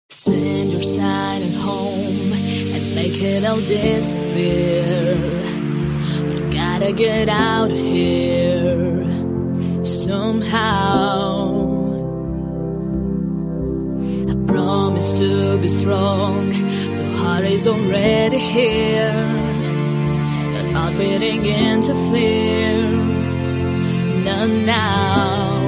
Send your silent home and make it all disappear. We gotta get out of here somehow. I promise to be strong. The heart is already here, and not beating into fear. Not now.